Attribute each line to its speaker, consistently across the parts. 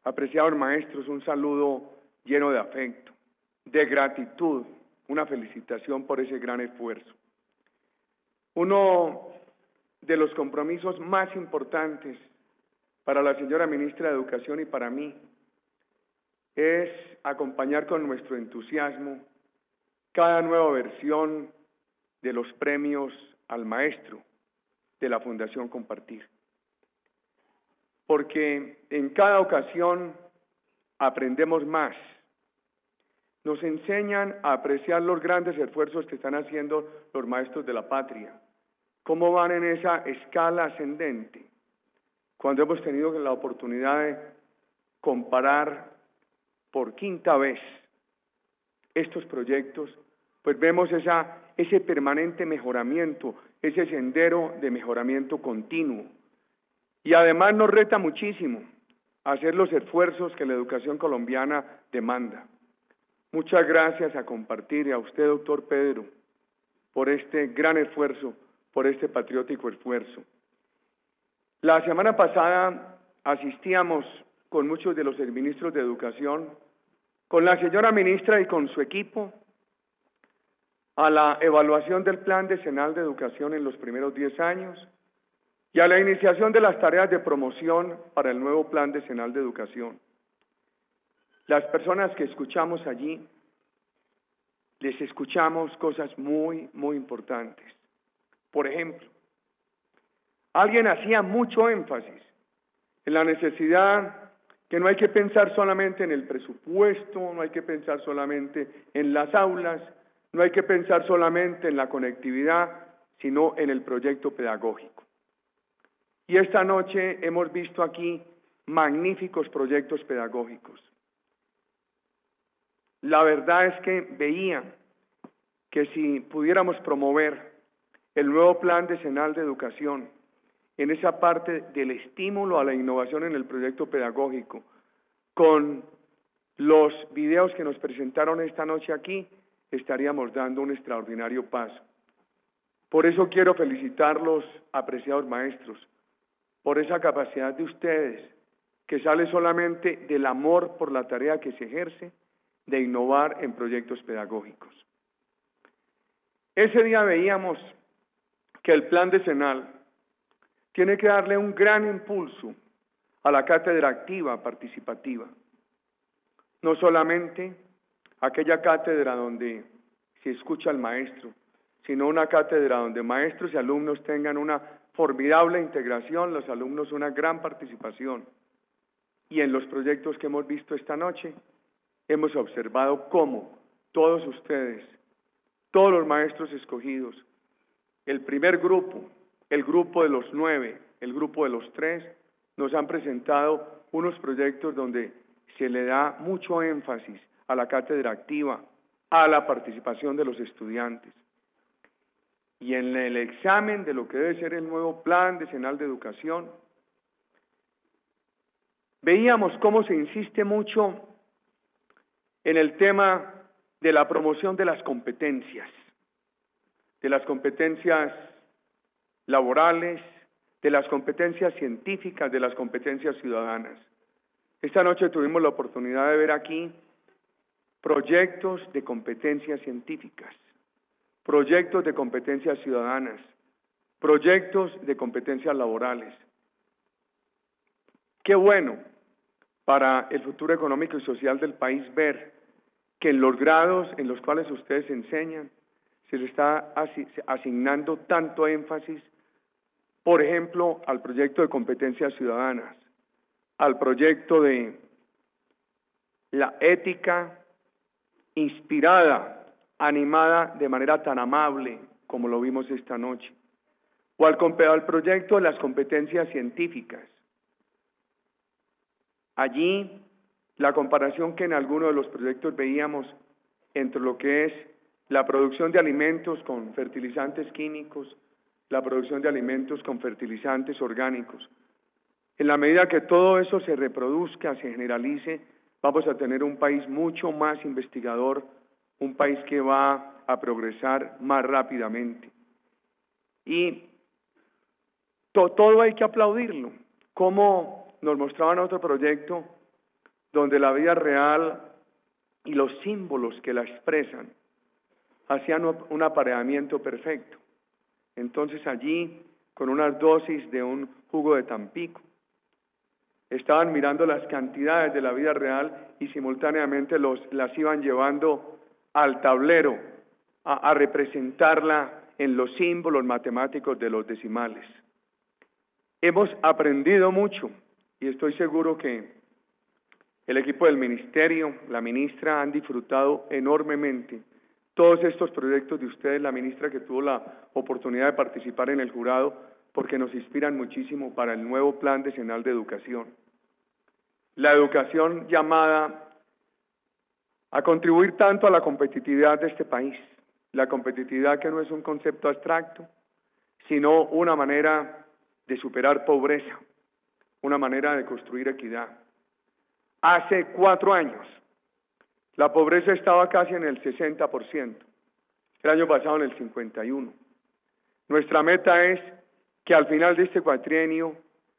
Speaker 1: Apreciados maestros, un saludo lleno de afecto, de gratitud, una felicitación por ese gran esfuerzo. Uno de los compromisos más importantes para la señora ministra de Educación y para mí es acompañar con nuestro entusiasmo cada nueva versión de los premios al maestro de la Fundación Compartir. Porque en cada ocasión aprendemos más, nos enseñan a apreciar los grandes esfuerzos que están haciendo los maestros de la patria, cómo van en esa escala ascendente. Cuando hemos tenido la oportunidad de comparar por quinta vez estos proyectos, pues vemos ese permanente mejoramiento, ese sendero de mejoramiento continuo. Y además nos reta muchísimo a hacer los esfuerzos que la educación colombiana demanda. Muchas gracias a Compartir y a usted, doctor Pedro, por este gran esfuerzo, por este patriótico esfuerzo. La semana pasada asistíamos con muchos de los ministros de Educación, con la señora ministra y con su equipo, a la evaluación del Plan Decenal de Educación en los primeros 10 años y a la iniciación de las tareas de promoción para el nuevo Plan Decenal de Educación. Las personas que escuchamos allí, les escuchamos cosas muy, muy importantes. Por ejemplo, alguien hacía mucho énfasis en la necesidad que no hay que pensar solamente en el presupuesto, no hay que pensar solamente en las aulas, no hay que pensar solamente en la conectividad, sino en el proyecto pedagógico. Y esta noche hemos visto aquí magníficos proyectos pedagógicos. La verdad es que veía que si pudiéramos promover el nuevo Plan Decenal de Educación en esa parte del estímulo a la innovación en el proyecto pedagógico, con los videos que nos presentaron esta noche aquí, estaríamos dando un extraordinario paso. Por eso quiero felicitarlos, apreciados maestros, por esa capacidad de ustedes, que sale solamente del amor por la tarea que se ejerce, de innovar en proyectos pedagógicos. Ese día veíamos que el Plan Decenal tiene que darle un gran impulso a la cátedra activa participativa. No solamente aquella cátedra donde se escucha al maestro, sino una cátedra donde maestros y alumnos tengan una formidable integración, los alumnos una gran participación. Y en los proyectos que hemos visto esta noche, hemos observado cómo todos ustedes, todos los maestros escogidos, el primer grupo, el grupo de los 9, el grupo de los 3, nos han presentado unos proyectos donde se le da mucho énfasis a la cátedra activa, a la participación de los estudiantes. Y en el examen de lo que debe ser el nuevo Plan Decenal de Educación, veíamos cómo se insiste mucho en el tema de la promoción de las competencias laborales, de las competencias científicas, de las competencias ciudadanas. Esta noche tuvimos la oportunidad de ver aquí proyectos de competencias científicas, proyectos de competencias ciudadanas, proyectos de competencias laborales. Qué bueno para el futuro económico y social del país ver que en los grados en los cuales ustedes enseñan se les está asignando tanto énfasis, por ejemplo, al proyecto de competencias ciudadanas, al proyecto de la ética inspirada, animada de manera tan amable como lo vimos esta noche, o al proyecto de las competencias científicas. Allí, la comparación que en algunos de los proyectos veíamos entre lo que es la producción de alimentos con fertilizantes químicos, la producción de alimentos con fertilizantes orgánicos. En la medida que todo eso se reproduzca, se generalice, vamos a tener un país mucho más investigador, un país que va a progresar más rápidamente. Y todo hay que aplaudirlo. Como nos mostraban otro proyecto donde la vida real y los símbolos que la expresan hacían un apareamiento perfecto. Entonces allí, con unas dosis de un jugo de Tampico, estaban mirando las cantidades de la vida real y simultáneamente las iban llevando al tablero a representarla en los símbolos matemáticos de los decimales. Hemos aprendido mucho y estoy seguro que el equipo del ministerio, la ministra, han disfrutado enormemente todos estos proyectos de ustedes, la ministra que tuvo la oportunidad de participar en el jurado, porque nos inspiran muchísimo para el nuevo Plan Decenal de Educación. La educación llamada a contribuir tanto a la competitividad de este país, la competitividad que no es un concepto abstracto, sino una manera de superar pobreza, una manera de construir equidad. Hace 4 años, la pobreza estaba casi en el 60%, el año pasado en el 51%. Nuestra meta es que al final de este cuatrienio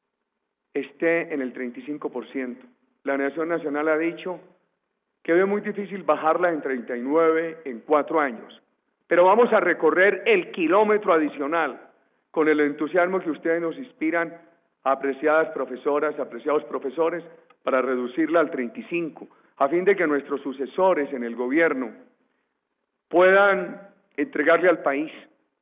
Speaker 1: esté en el 35%. La Nación Nacional ha dicho que ve muy difícil bajarla en 39 en 4 años, pero vamos a recorrer el kilómetro adicional con el entusiasmo que ustedes nos inspiran, apreciadas profesoras, apreciados profesores, para reducirla al 35%, a fin de que nuestros sucesores en el gobierno puedan entregarle al país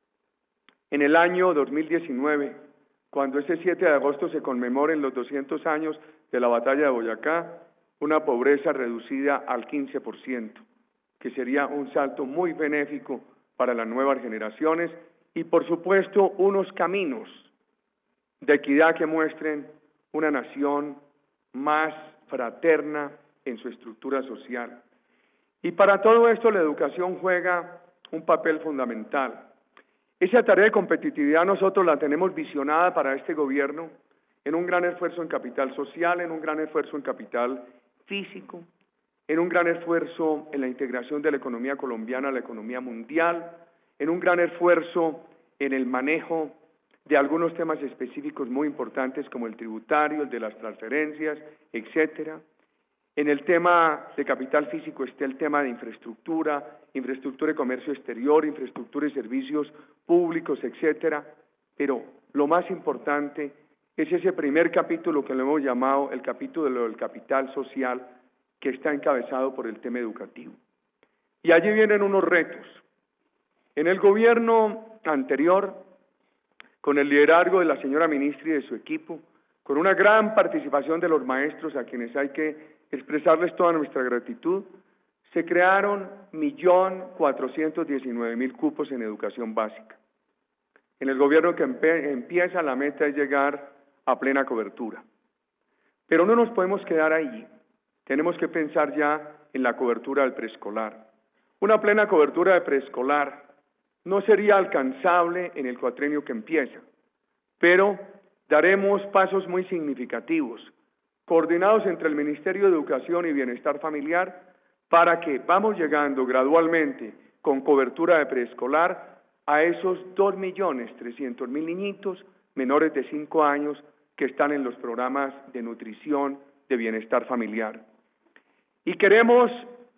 Speaker 1: en el año 2019, cuando ese 7 de agosto se conmemoren los 200 años de la batalla de Boyacá, una pobreza reducida al 15%, que sería un salto muy benéfico para las nuevas generaciones y, por supuesto, unos caminos de equidad que muestren una nación más fraterna en su estructura social. Y para todo esto la educación juega un papel fundamental. Esa tarea de competitividad nosotros la tenemos visionada para este gobierno en un gran esfuerzo en capital social, en un gran esfuerzo en capital físico, en un gran esfuerzo en la integración de la economía colombiana a la economía mundial, en un gran esfuerzo en el manejo de algunos temas específicos muy importantes como el tributario, el de las transferencias, etcétera. En el tema de capital físico está el tema de infraestructura, infraestructura de comercio exterior, infraestructura y servicios públicos, etcétera. Pero lo más importante es ese primer capítulo que lo hemos llamado el capítulo del capital social, que está encabezado por el tema educativo. Y allí vienen unos retos. En el gobierno anterior, con el liderazgo de la señora ministra y de su equipo, con una gran participación de los maestros a quienes hay que expresarles toda nuestra gratitud, se crearon 1.419.000 cupos en educación básica. En el gobierno que empieza, la meta es llegar a plena cobertura. Pero no nos podemos quedar ahí, tenemos que pensar ya en la cobertura del preescolar. Una plena cobertura de preescolar no sería alcanzable en el cuatrienio que empieza, pero daremos pasos muy significativos, coordinados entre el Ministerio de Educación y Bienestar Familiar, para que vamos llegando gradualmente con cobertura de preescolar a esos 2.300.000 niñitos menores de 5 años que están en los programas de nutrición, de bienestar familiar. Y queremos,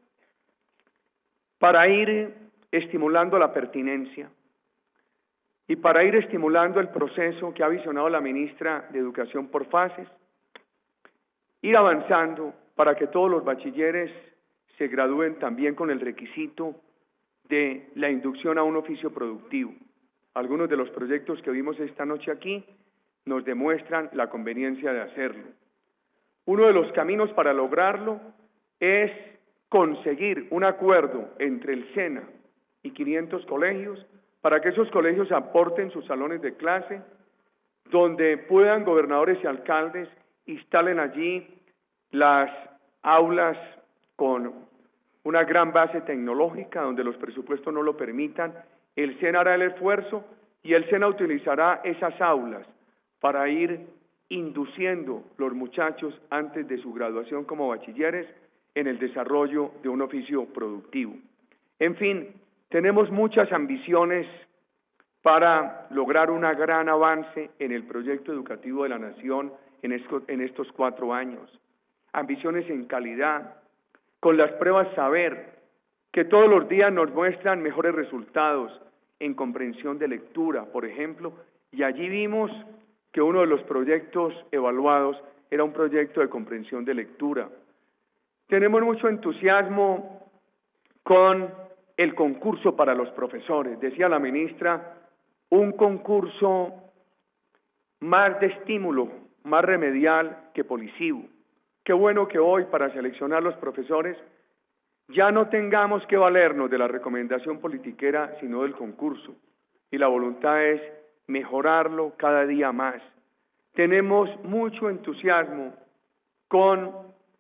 Speaker 1: para ir estimulando la pertinencia y para ir estimulando el proceso que ha visionado la ministra de Educación por fases, ir avanzando para que todos los bachilleres se gradúen también con el requisito de la inducción a un oficio productivo. Algunos de los proyectos que vimos esta noche aquí nos demuestran la conveniencia de hacerlo. Uno de los caminos para lograrlo es conseguir un acuerdo entre el SENA y 500 colegios para que esos colegios aporten sus salones de clase, donde puedan gobernadores y alcaldes instalen allí las aulas con una gran base tecnológica, donde los presupuestos no lo permitan. El SENA hará el esfuerzo y el SENA utilizará esas aulas para ir induciendo los muchachos antes de su graduación como bachilleres en el desarrollo de un oficio productivo. En fin, tenemos muchas ambiciones para lograr un gran avance en el proyecto educativo de la nación en estos 4 años. ambiciones en calidad, con las pruebas saber, que todos los días nos muestran mejores resultados en comprensión de lectura, por ejemplo, y allí vimos que uno de los proyectos evaluados era un proyecto de comprensión de lectura. Tenemos mucho entusiasmo con el concurso para los profesores. Decía la ministra, un concurso más de estímulo, más remedial que policivo. Qué bueno que hoy para seleccionar los profesores ya no tengamos que valernos de la recomendación politiquera, sino del concurso. Y la voluntad es mejorarlo cada día más. Tenemos mucho entusiasmo con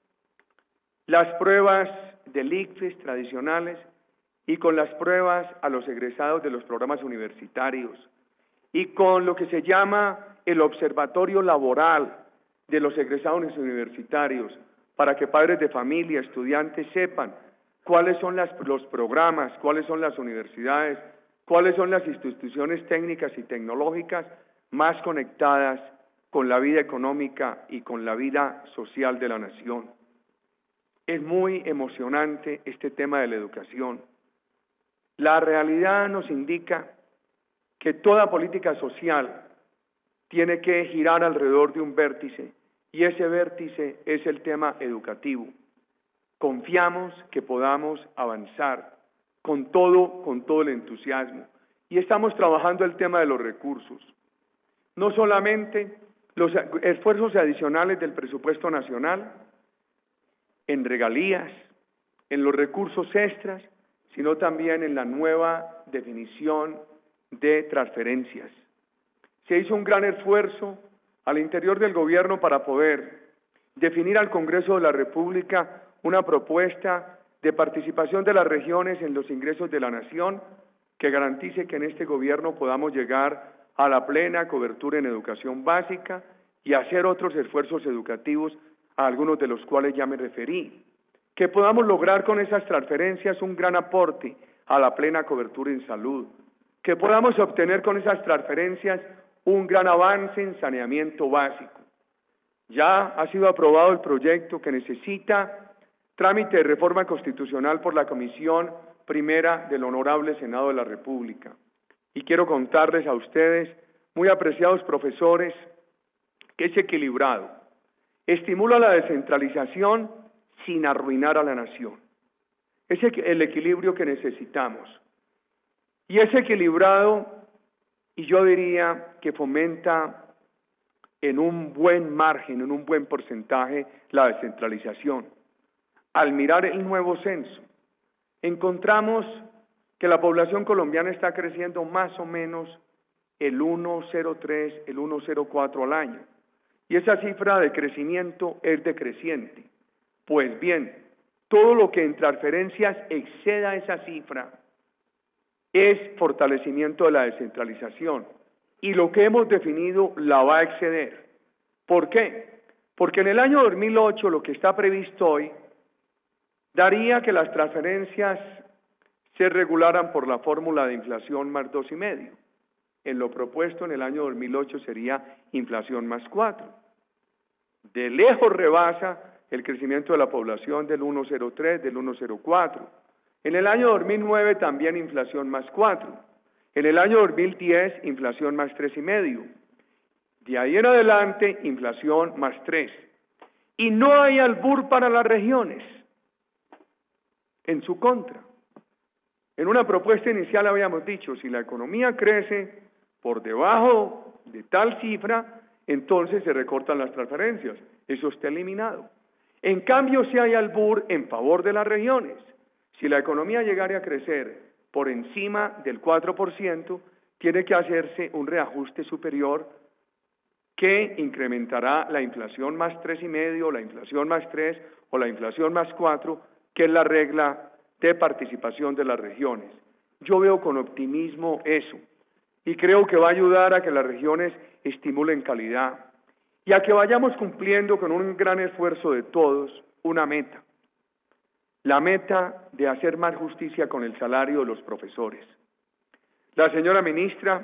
Speaker 1: las pruebas del ICFES tradicionales y con las pruebas a los egresados de los programas universitarios y con lo que se llama el observatorio laboral de los egresados universitarios, para que padres de familia, estudiantes sepan cuáles son los programas, cuáles son las universidades, cuáles son las instituciones técnicas y tecnológicas más conectadas con la vida económica y con la vida social de la nación. Es muy emocionante este tema de la educación. La realidad nos indica que toda política social tiene que girar alrededor de un vértice, y ese vértice es el tema educativo. Confiamos que podamos avanzar con todo el entusiasmo, y estamos trabajando el tema de los recursos. No solamente los esfuerzos adicionales del presupuesto nacional, en regalías, en los recursos extras, sino también en la nueva definición de transferencias. Se hizo un gran esfuerzo al interior del gobierno para poder definir al Congreso de la República una propuesta de participación de las regiones en los ingresos de la nación que garantice que en este gobierno podamos llegar a la plena cobertura en educación básica y hacer otros esfuerzos educativos, a algunos de los cuales ya me referí. Que podamos lograr con esas transferencias un gran aporte a la plena cobertura en salud. Que podamos obtener con esas transferencias un gran avance en saneamiento básico. Ya ha sido aprobado el proyecto que necesita trámite de reforma constitucional por la Comisión Primera del Honorable Senado de la República. Y quiero contarles a ustedes, muy apreciados profesores, que es equilibrado. Estimula la descentralización sin arruinar a la nación. Ese es el equilibrio que necesitamos. Y es equilibrado, y yo diría que fomenta en un buen margen, en un buen porcentaje, la descentralización. Al mirar el nuevo censo, encontramos que la población colombiana está creciendo más o menos el 1,03, el 1,04 al año. Y esa cifra de crecimiento es decreciente. Pues bien, todo lo que en transferencias exceda esa cifra es fortalecimiento de la descentralización. Y lo que hemos definido la va a exceder. ¿Por qué? Porque en el año 2008 lo que está previsto hoy daría que las transferencias se regularan por la fórmula de inflación más 2,5. En lo propuesto en el año 2008 sería inflación más 4. De lejos rebasa el crecimiento de la población del 1,03, del 1,04. En el año 2009 también inflación más 4. En el año 2010 inflación más 3,5. De ahí en adelante inflación más 3. Y no hay albur para las regiones en su contra. En una propuesta inicial habíamos dicho, si la economía crece por debajo de tal cifra, entonces se recortan las transferencias. Eso está eliminado. En cambio, si hay albur en favor de las regiones. Si la economía llegara a crecer por encima del 4%, tiene que hacerse un reajuste superior que incrementará la inflación más 3,5, la inflación más 3 o la inflación más 4, que es la regla de participación de las regiones. Yo veo con optimismo eso y creo que va a ayudar a que las regiones estimulen calidad y a que vayamos cumpliendo con un gran esfuerzo de todos una meta. La meta de hacer más justicia con el salario de los profesores. La señora ministra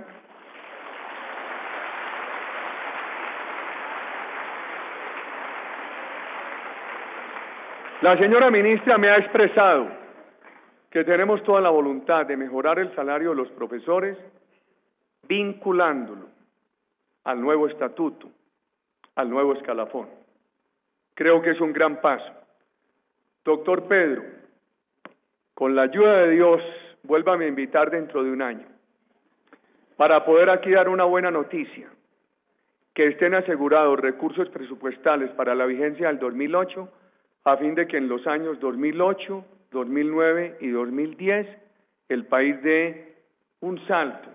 Speaker 1: La señora ministra me ha expresado que tenemos toda la voluntad de mejorar el salario de los profesores vinculándolo al nuevo estatuto, al nuevo escalafón. Creo que es un gran paso. Doctor Pedro, con la ayuda de Dios, vuélvame a invitar dentro de un año para poder aquí dar una buena noticia, que estén asegurados recursos presupuestales para la vigencia del 2008, a fin de que en los años 2008, 2009 y 2010 el país dé un salto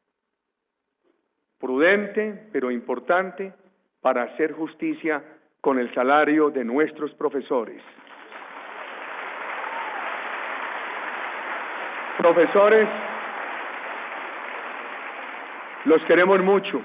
Speaker 1: prudente, pero importante, para hacer justicia con el salario de nuestros profesores. Profesores, los queremos mucho.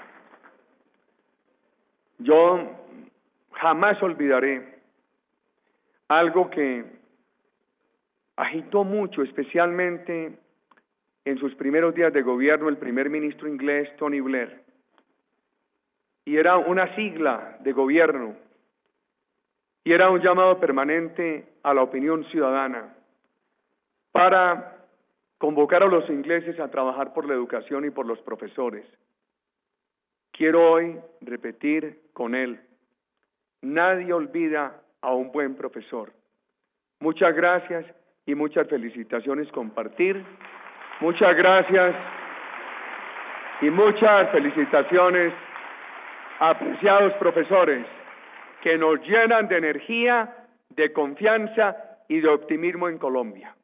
Speaker 1: Yo jamás olvidaré algo que agitó mucho, especialmente en sus primeros días de gobierno, el primer ministro inglés Tony Blair. Y era una sigla de gobierno, y era un llamado permanente a la opinión ciudadana para convocar a los ingleses a trabajar por la educación y por los profesores. Quiero hoy repetir con él: nadie olvida a un buen profesor. Muchas gracias y muchas felicitaciones compartir. Muchas gracias y muchas felicitaciones, apreciados profesores, que nos llenan de energía, de confianza y de optimismo en Colombia.